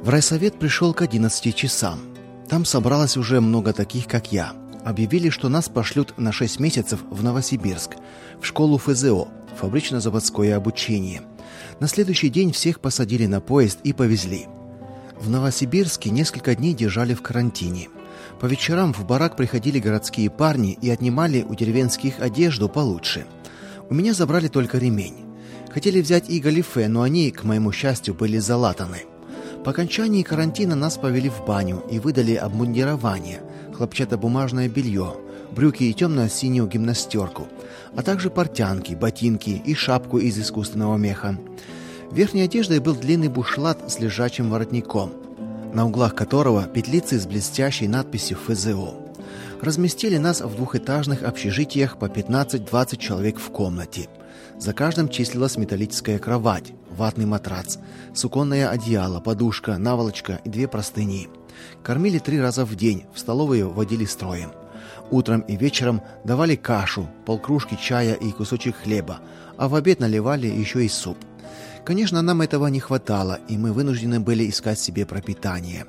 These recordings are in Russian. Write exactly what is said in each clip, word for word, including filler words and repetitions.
В райсовет пришел к одиннадцати часам. Там собралось уже много таких, как я. Объявили, что нас пошлют на шесть месяцев в Новосибирск, в школу эф зэ о, фабрично-заводское обучение. На следующий день всех посадили на поезд и повезли. В Новосибирске несколько дней держали в карантине. По вечерам в барак приходили городские парни и отнимали у деревенских одежду получше. У меня забрали только ремень. Хотели взять и галифе, но они, к моему счастью, были залатаны. По окончании карантина нас повели в баню и выдали обмундирование, хлопчатобумажное белье, брюки и темно-синюю гимнастерку, а также портянки, ботинки и шапку из искусственного меха. Верхней одеждой был длинный бушлат с лежачим воротником, на углах которого петлицы с блестящей надписью эф зэ о. Разместили нас в двухэтажных общежитиях по пятнадцать-двадцать человек в комнате. За каждым числилась металлическая кровать, ватный матрац, суконное одеяло, подушка, наволочка и две простыни. Кормили три раза в день, в столовую водили строем. Утром и вечером давали кашу, полкружки чая и кусочек хлеба, а в обед наливали еще и суп. Конечно, нам этого не хватало, и мы вынуждены были искать себе пропитание.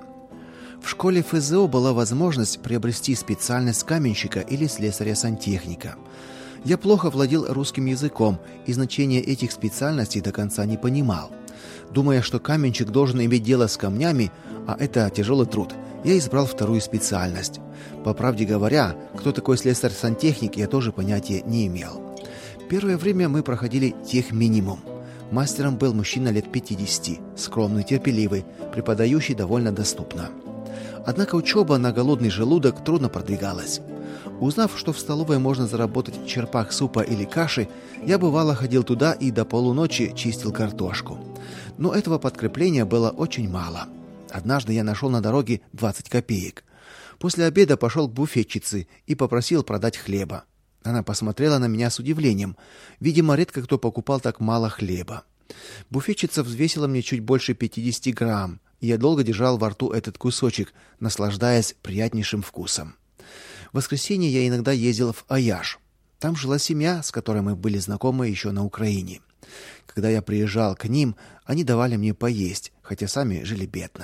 В школе эф зэ о была возможность приобрести специальность каменщика или слесаря-сантехника. Я плохо владел русским языком и значение этих специальностей до конца не понимал. Думая, что каменщик должен иметь дело с камнями, а это тяжелый труд, я избрал вторую специальность. По правде говоря, кто такой слесарь-сантехник, я тоже понятия не имел. Первое время мы проходили техминимум. Мастером был мужчина лет пятидесяти, скромный, терпеливый, преподающий довольно доступно. Однако учеба на голодный желудок трудно продвигалась. Узнав, что в столовой можно заработать черпак супа или каши, я бывало ходил туда и до полуночи чистил картошку. Но этого подкрепления было очень мало. Однажды я нашел на дороге двадцать копеек. После обеда пошел к буфетчице и попросил продать хлеба. Она посмотрела на меня с удивлением. Видимо, редко кто покупал так мало хлеба. Буфетчица взвесила мне чуть больше пятьдесят грамм, и я долго держал во рту этот кусочек, наслаждаясь приятнейшим вкусом. В воскресенье я иногда ездил в Аяж. Там жила семья, с которой мы были знакомы еще на Украине. Когда я приезжал к ним, они давали мне поесть, хотя сами жили бедно.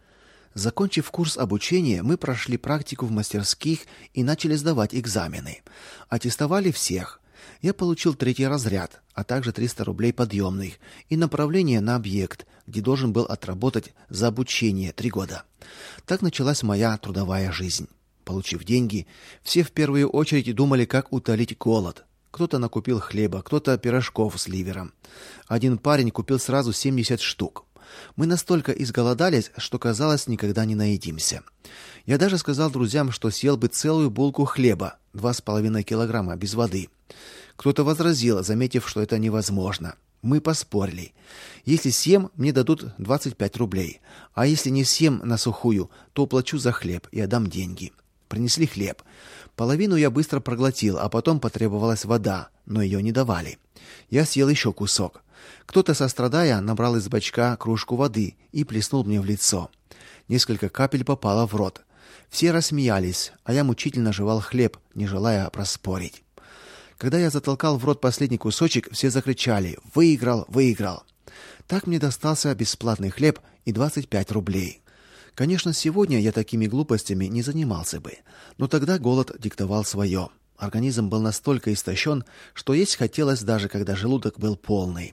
Закончив курс обучения, мы прошли практику в мастерских и начали сдавать экзамены. Аттестовали всех. Я получил третий разряд, а также триста рублей подъемных и направление на объект, где должен был отработать за обучение три года. Так началась моя трудовая жизнь. Получив деньги, все в первую очередь думали, как утолить голод. Кто-то накупил хлеба, кто-то пирожков с ливером. Один парень купил сразу семьдесят штук. Мы настолько изголодались, что казалось, никогда не наедимся. Я даже сказал друзьям, что съел бы целую булку хлеба, два с половиной килограмма без воды. Кто-то возразил, заметив, что это невозможно. Мы поспорили. Если съем, мне дадут двадцать пять рублей, а если не съем на сухую, то уплачу за хлеб и отдам деньги. Принесли хлеб. Половину я быстро проглотил, а потом потребовалась вода, но ее не давали. Я съел еще кусок. Кто-то, сострадая, набрал из бачка кружку воды и плеснул мне в лицо. Несколько капель попало в рот. Все рассмеялись, а я мучительно жевал хлеб, не желая проспорить. Когда я затолкал в рот последний кусочек, все закричали: «Выиграл, выиграл!». Так мне достался бесплатный хлеб и двадцать пять рублей. Конечно, сегодня я такими глупостями не занимался бы, но тогда голод диктовал свое. Организм был настолько истощен, что есть хотелось даже когда желудок был полный.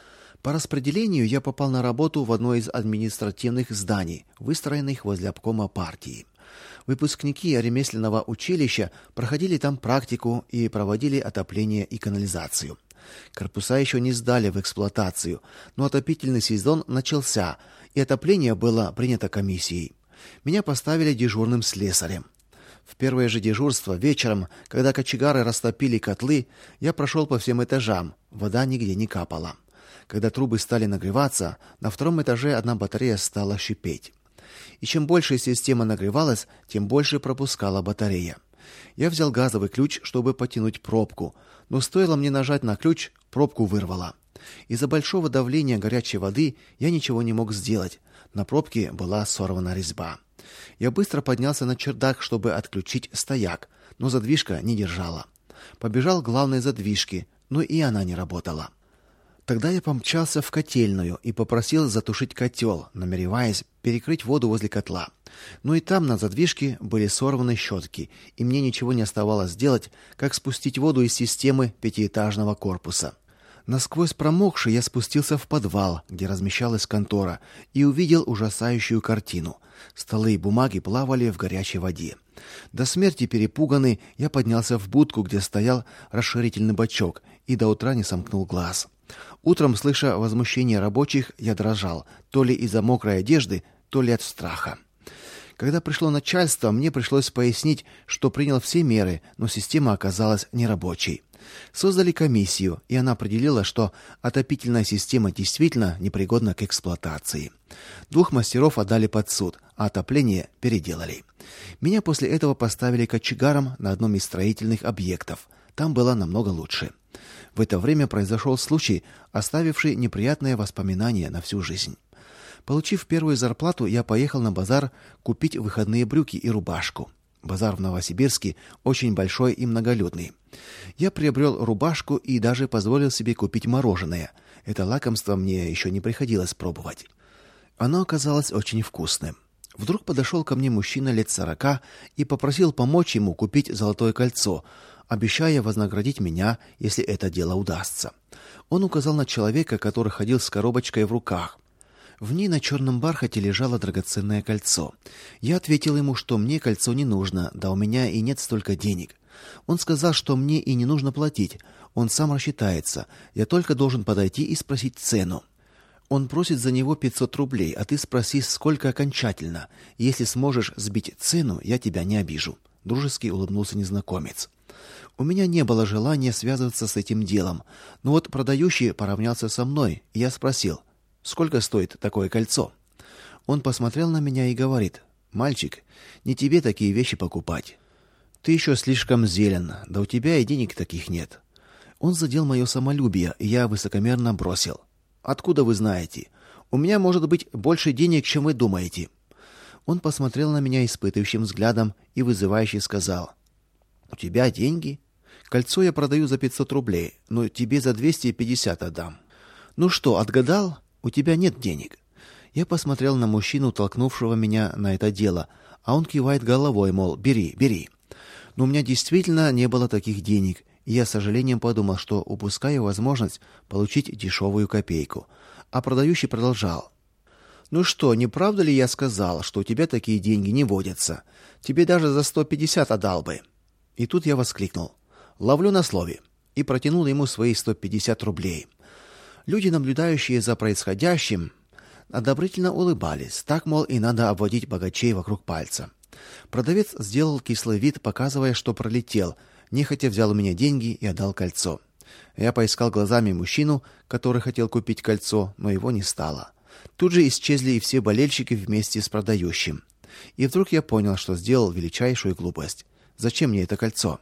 По распределению я попал на работу в одно из административных зданий, выстроенных возле обкома партии. Выпускники ремесленного училища проходили там практику и проводили отопление и канализацию. Корпуса еще не сдали в эксплуатацию, но отопительный сезон начался, и отопление было принято комиссией. Меня поставили дежурным слесарем. В первое же дежурство вечером, когда кочегары растопили котлы, я прошел по всем этажам, вода нигде не капала. Когда трубы стали нагреваться, на втором этаже одна батарея стала шипеть. И чем больше система нагревалась, тем больше пропускала батарея. Я взял газовый ключ, чтобы потянуть пробку, но стоило мне нажать на ключ, пробку вырвало. Из-за большого давления горячей воды я ничего не мог сделать. На пробке была сорвана резьба. Я быстро поднялся на чердак, чтобы отключить стояк, но задвижка не держала. Побежал к главной задвижке, но и она не работала. Тогда я помчался в котельную и попросил затушить котел, намереваясь перекрыть воду возле котла. Но и там на задвижке были сорваны щетки, и мне ничего не оставалось сделать, как спустить воду из системы пятиэтажного корпуса. Насквозь промокший, я спустился в подвал, где размещалась контора, и увидел ужасающую картину. Столы и бумаги плавали в горячей воде. До смерти перепуганный, я поднялся в будку, где стоял расширительный бачок, и до утра не сомкнул глаз. Утром, слыша возмущение рабочих, я дрожал, то ли из-за мокрой одежды, то ли от страха. Когда пришло начальство, мне пришлось пояснить, что принял все меры, но система оказалась нерабочей. Создали комиссию, и она определила, что отопительная система действительно непригодна к эксплуатации. Двух мастеров отдали под суд, а отопление переделали. Меня после этого поставили кочегаром на одном из строительных объектов. Там было намного лучше. В это время произошел случай, оставивший неприятные воспоминания на всю жизнь. Получив первую зарплату, я поехал на базар купить выходные брюки и рубашку. Базар в Новосибирске очень большой и многолюдный. Я приобрел рубашку и даже позволил себе купить мороженое. Это лакомство мне еще не приходилось пробовать. Оно оказалось очень вкусным. Вдруг подошел ко мне мужчина лет сорока и попросил помочь ему купить золотое кольцо, обещая вознаградить меня, если это дело удастся. Он указал на человека, который ходил с коробочкой в руках. В ней на черном бархате лежало драгоценное кольцо. Я ответил ему, что мне кольцо не нужно, да у меня и нет столько денег. Он сказал, что мне и не нужно платить, он сам рассчитается, я только должен подойти и спросить цену. Он просит за него пятьсот рублей, а ты спроси, сколько окончательно. Если сможешь сбить цену, я тебя не обижу. Дружески улыбнулся незнакомец. У меня не было желания связываться с этим делом, но вот продающий поравнялся со мной, и я спросил: «Сколько стоит такое кольцо?» Он посмотрел на меня и говорит: «Мальчик, не тебе такие вещи покупать. Ты еще слишком зелен, да у тебя и денег таких нет». Он задел мое самолюбие, и я высокомерно бросил: «Откуда вы знаете? У меня может быть больше денег, чем вы думаете». Он посмотрел на меня испытывающим взглядом и вызывающе сказал: «У тебя деньги? Кольцо я продаю за пятьсот рублей, но тебе за двести пятьдесят отдам. Ну что, отгадал? У тебя нет денег». Я посмотрел на мужчину, толкнувшего меня на это дело, а он кивает головой, мол, бери, бери. Но у меня действительно не было таких денег, и я с сожалением подумал, что упускаю возможность получить дешевую копейку. А продающий продолжал: «Ну что, не правда ли я сказал, что у тебя такие деньги не водятся? Тебе даже за сто пятьдесят отдал бы». И тут я воскликнул: «Ловлю на слове», и протянул ему свои сто пятьдесят рублей. Люди, наблюдающие за происходящим, одобрительно улыбались. Так, мол, и надо обводить богачей вокруг пальца. Продавец сделал кислый вид, показывая, что пролетел, нехотя взял у меня деньги и отдал кольцо. Я поискал глазами мужчину, который хотел купить кольцо, но его не стало. Тут же исчезли и все болельщики вместе с продающим. И вдруг я понял, что сделал величайшую глупость. Зачем мне это кольцо?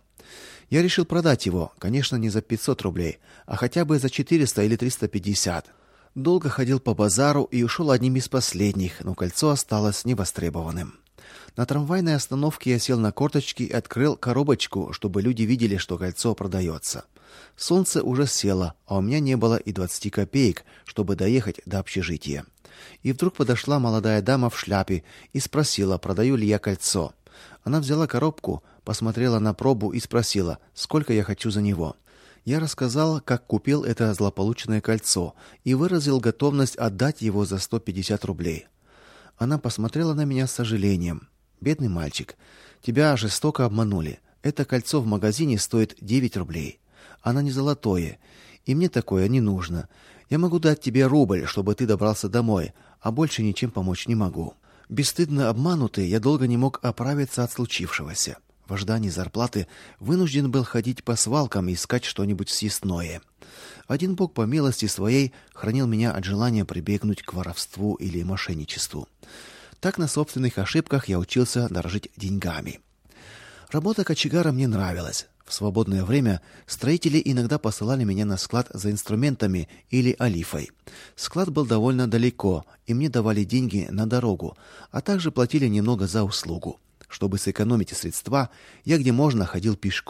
Я решил продать его, конечно, не за пятьсот рублей, а хотя бы за четыреста или триста пятьдесят. Долго ходил по базару и ушел одним из последних, но кольцо осталось невостребованным. На трамвайной остановке я сел на корточки и открыл коробочку, чтобы люди видели, что кольцо продается. Солнце уже село, а у меня не было и двадцати копеек, чтобы доехать до общежития. И вдруг подошла молодая дама в шляпе и спросила, продаю ли я кольцо. Она взяла коробку, посмотрела на пробу и спросила, сколько я хочу за него. Я рассказал, как купил это злополучное кольцо, и выразил готовность отдать его за сто пятьдесят рублей. Она посмотрела на меня с сожалением. «Бедный мальчик, тебя жестоко обманули. Это кольцо в магазине стоит девять рублей. Оно не золотое, и мне такое не нужно. Я могу дать тебе рубль, чтобы ты добрался домой, а больше ничем помочь не могу». Бесстыдно обманутый, я долго не мог оправиться от случившегося. В ожидании зарплаты вынужден был ходить по свалкам и искать что-нибудь съестное. Один Бог по милости своей хранил меня от желания прибегнуть к воровству или мошенничеству. Так на собственных ошибках я учился дорожить деньгами. Работа кочегара мне нравилась. В свободное время строители иногда посылали меня на склад за инструментами или олифой. Склад был довольно далеко, и мне давали деньги на дорогу, а также платили немного за услугу. Чтобы сэкономить средства, я где можно ходил пешком.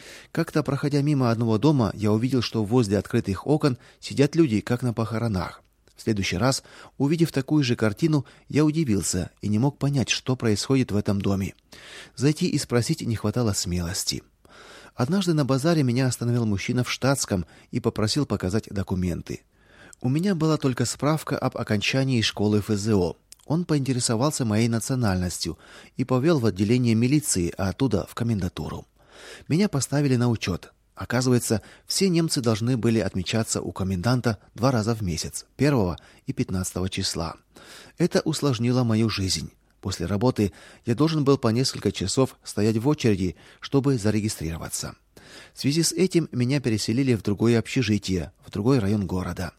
Как-то, проходя мимо одного дома, я увидел, что возле открытых окон сидят люди, как на похоронах. В следующий раз, увидев такую же картину, я удивился и не мог понять, что происходит в этом доме. Зайти и спросить не хватало смелости. Однажды на базаре меня остановил мужчина в штатском и попросил показать документы. У меня была только справка об окончании школы эф зэ о. Он поинтересовался моей национальностью и повел в отделение милиции, а оттуда в комендатуру. Меня поставили на учет. Оказывается, все немцы должны были отмечаться у коменданта два раза в месяц, первого и пятнадцатого числа. Это усложнило мою жизнь. После работы я должен был по несколько часов стоять в очереди, чтобы зарегистрироваться. В связи с этим меня переселили в другое общежитие, в другой район города.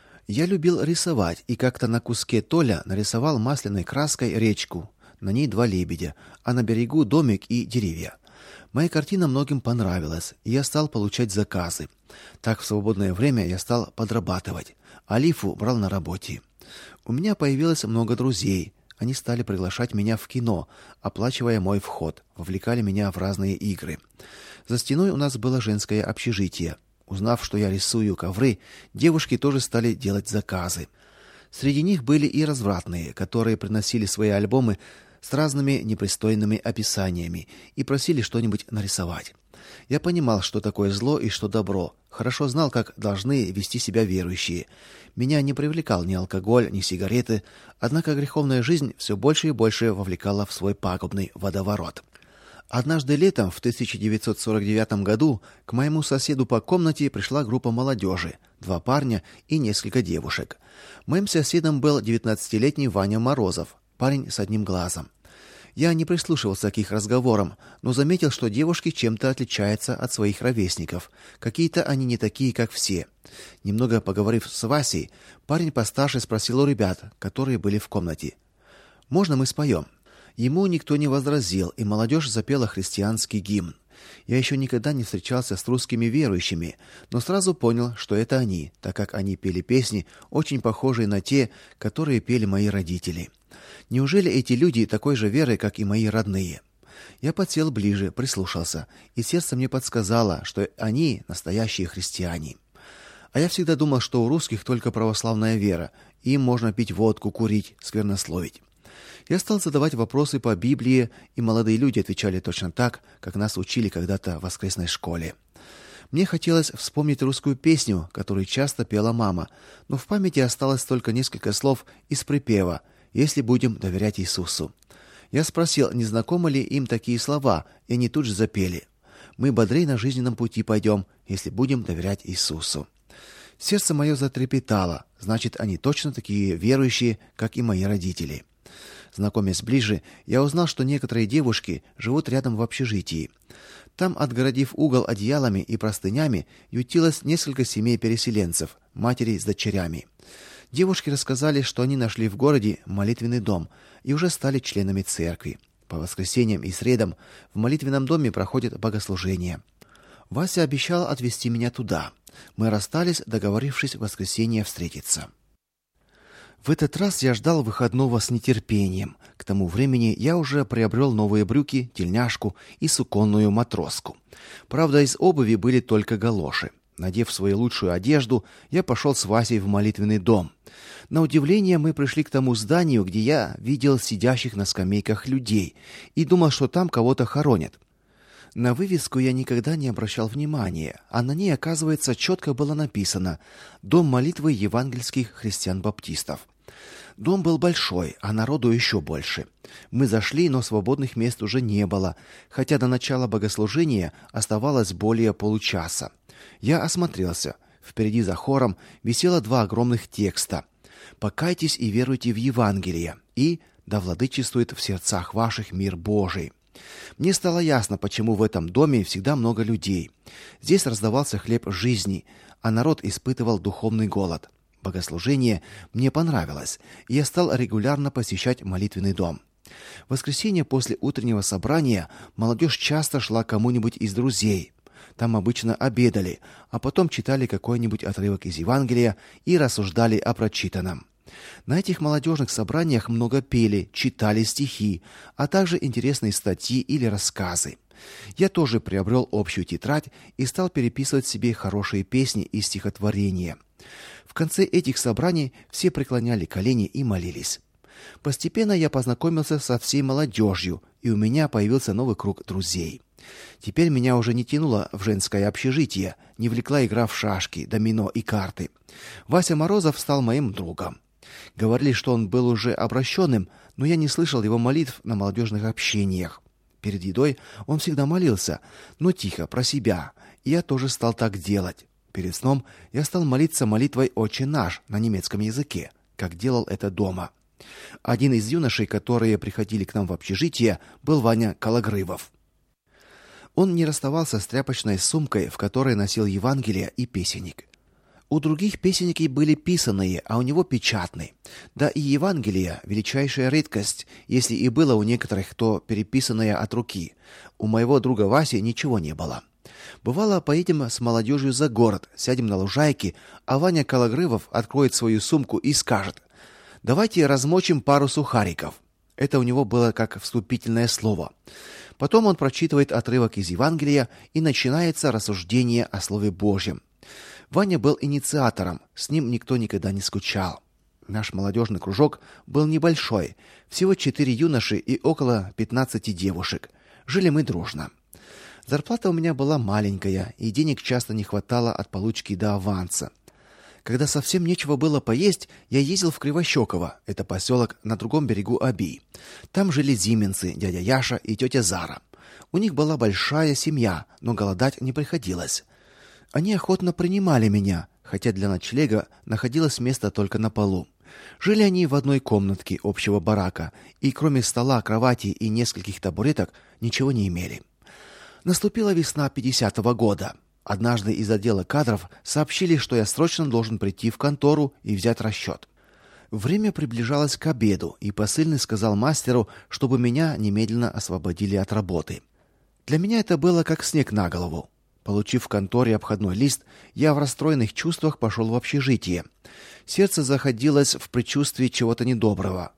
Я любил рисовать и как-то на куске толя нарисовал масляной краской речку. На ней два лебедя, а на берегу домик и деревья. Моя картина многим понравилась, и я стал получать заказы. Так в свободное время я стал подрабатывать, а лифу брал на работе. У меня появилось много друзей. Они стали приглашать меня в кино, оплачивая мой вход, вовлекали меня в разные игры. За стеной у нас было женское общежитие. Узнав, что я рисую ковры, девушки тоже стали делать заказы. Среди них были и развратные, которые приносили свои альбомы с разными непристойными описаниями и просили что-нибудь нарисовать. Я понимал, что такое зло и что добро, хорошо знал, как должны вести себя верующие. Меня не привлекал ни алкоголь, ни сигареты, однако греховная жизнь все больше и больше вовлекала в свой пагубный водоворот. Однажды летом в тысяча девятьсот сорок девятом году к моему соседу по комнате пришла группа молодежи, два парня и несколько девушек. Моим соседом был девятнадцатилетний Ваня Морозов, парень с одним глазом. Я не прислушивался к их разговорам, но заметил, что девушки чем-то отличаются от своих ровесников. Какие-то они не такие, как все. Немного поговорив с Васей, парень постарше спросил у ребят, которые были в комнате: "Можно мы споем?" Ему никто не возразил, и молодежь запела христианский гимн. Я еще никогда не встречался с русскими верующими, но сразу понял, что это они, так как они пели песни, очень похожие на те, которые пели мои родители. Неужели эти люди такой же веры, как и мои родные? Я подсел ближе, прислушался, и сердце мне подсказало, что они настоящие христиане. А я всегда думал, что у русских только православная вера, и им можно пить водку, курить, сквернословить. Я стал задавать вопросы по Библии, и молодые люди отвечали точно так, как нас учили когда-то в воскресной школе. Мне хотелось вспомнить русскую песню, которую часто пела мама, но в памяти осталось только несколько слов из припева «Если будем доверять Иисусу». Я спросил, не знакомы ли им такие слова, и они тут же запели: «Мы бодрей на жизненном пути пойдем, если будем доверять Иисусу». Сердце мое затрепетало, значит, они точно такие верующие, как и мои родители. Знакомясь ближе, я узнал, что некоторые девушки живут рядом в общежитии. Там, отгородив угол одеялами и простынями, ютилось несколько семей переселенцев, матери с дочерями. Девушки рассказали, что они нашли в городе молитвенный дом и уже стали членами церкви. По воскресеньям и средам в молитвенном доме проходят богослужения. Вася обещал отвезти меня туда. Мы расстались, договорившись в воскресенье встретиться. В этот раз я ждал выходного с нетерпением. К тому времени я уже приобрел новые брюки, тельняшку и суконную матроску. Правда, из обуви были только галоши. Надев свою лучшую одежду, я пошел с Васей в молитвенный дом. На удивление, мы пришли к тому зданию, где я видел сидящих на скамейках людей, и думал, что там кого-то хоронят. На вывеску я никогда не обращал внимания, а на ней, оказывается, четко было написано «Дом молитвы евангельских христиан-баптистов». Дом был большой, а народу еще больше. Мы зашли, но свободных мест уже не было, хотя до начала богослужения оставалось более получаса. Я осмотрелся. Впереди за хором висело два огромных текста: «Покайтесь и веруйте в Евангелие» и «Да владычествует в сердцах ваших мир Божий». Мне стало ясно, почему в этом доме всегда много людей. Здесь раздавался хлеб жизни, а народ испытывал духовный голод. Богослужение мне понравилось, и я стал регулярно посещать молитвенный дом. В воскресенье после утреннего собрания молодежь часто шла к кому-нибудь из друзей. Там обычно обедали, а потом читали какой-нибудь отрывок из Евангелия и рассуждали о прочитанном. На этих молодежных собраниях много пели, читали стихи, а также интересные статьи или рассказы. Я тоже приобрел общую тетрадь и стал переписывать себе хорошие песни и стихотворения. В конце этих собраний все преклоняли колени и молились. Постепенно я познакомился со всей молодежью, и у меня появился новый круг друзей. Теперь меня уже не тянуло в женское общежитие, не влекла игра в шашки, домино и карты. Вася Морозов стал моим другом. Говорили, что он был уже обращенным, но я не слышал его молитв на молодежных общениях. Перед едой он всегда молился, но тихо, про себя, и я тоже стал так делать. Перед сном я стал молиться молитвой «Отче наш» на немецком языке, как делал это дома. Один из юношей, которые приходили к нам в общежитие, был Ваня Калагрывов. Он не расставался с тряпочной сумкой, в которой носил Евангелие и песенник. У других песенники были писаные, а у него печатные. Да и Евангелие — величайшая редкость, если и было у некоторых, то переписанное от руки. У моего друга Васи ничего не было. Бывало, поедем с молодежью за город, сядем на лужайке, а Ваня Калагрывов откроет свою сумку и скажет: «Давайте размочим пару сухариков». Это у него было как вступительное слово. Потом он прочитывает отрывок из Евангелия, и начинается рассуждение о Слове Божьем. Ваня был инициатором, с ним никто никогда не скучал. Наш молодежный кружок был небольшой, всего четыре юноши и около пятнадцати девушек. Жили мы дружно. Зарплата у меня была маленькая, и денег часто не хватало от получки до аванса. Когда совсем нечего было поесть, я ездил в Кривощёково, это поселок на другом берегу Оби. Там жили зименцы, дядя Яша и тетя Зара. У них была большая семья, но голодать не приходилось. Они охотно принимали меня, хотя для ночлега находилось место только на полу. Жили они в одной комнатке общего барака, и кроме стола, кровати и нескольких табуреток ничего не имели. Наступила весна пятидесятого года. Однажды из отдела кадров сообщили, что я срочно должен прийти в контору и взять расчет. Время приближалось к обеду, и посыльный сказал мастеру, чтобы меня немедленно освободили от работы. Для меня это было как снег на голову. Получив в конторе обходной лист, я в расстроенных чувствах пошел в общежитие. Сердце заходилось в предчувствии чего-то недоброго.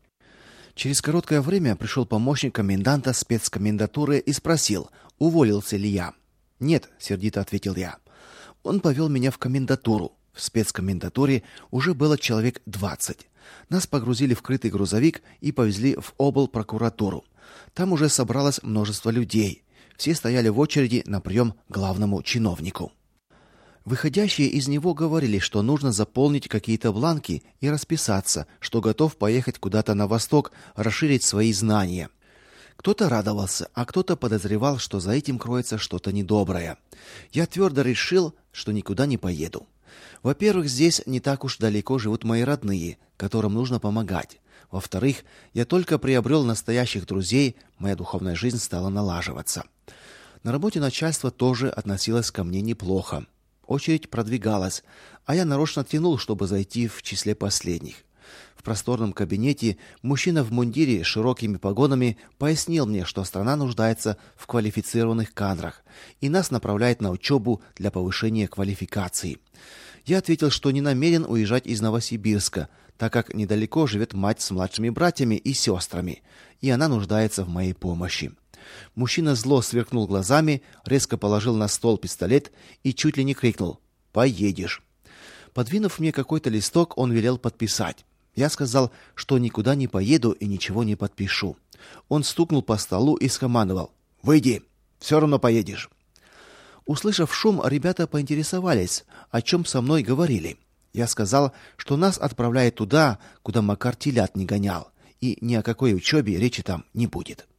Через короткое время пришел помощник коменданта спецкомендатуры и спросил, уволился ли я. «Нет», — сердито ответил я. Он повел меня в комендатуру. В спецкомендатуре уже было человек двадцать. Нас погрузили в крытый грузовик и повезли в облпрокуратуру. Там уже собралось множество людей. Все стояли в очереди на прием к главному чиновнику. Выходящие из него говорили, что нужно заполнить какие-то бланки и расписаться, что готов поехать куда-то на восток, расширить свои знания. Кто-то радовался, а кто-то подозревал, что за этим кроется что-то недоброе. Я твердо решил, что никуда не поеду. Во-первых, здесь не так уж далеко живут мои родные, которым нужно помогать. Во-вторых, я только приобрел настоящих друзей, моя духовная жизнь стала налаживаться. На работе начальство тоже относилось ко мне неплохо. Очередь продвигалась, а я нарочно тянул, чтобы зайти в числе последних. В просторном кабинете мужчина в мундире с широкими погонами пояснил мне, что страна нуждается в квалифицированных кадрах и нас направляет на учебу для повышения квалификации. Я ответил, что не намерен уезжать из Новосибирска, так как недалеко живет мать с младшими братьями и сестрами, и она нуждается в моей помощи. Мужчина зло сверкнул глазами, резко положил на стол пистолет и чуть ли не крикнул: «Поедешь!». Подвинув мне какой-то листок, он велел подписать. Я сказал, что никуда не поеду и ничего не подпишу. Он стукнул по столу и скомандовал: «Выйди, все равно поедешь». Услышав шум, ребята поинтересовались, о чем со мной говорили. Я сказал, что нас отправляют туда, куда Макар телят не гонял, и ни о какой учебе речи там не будет.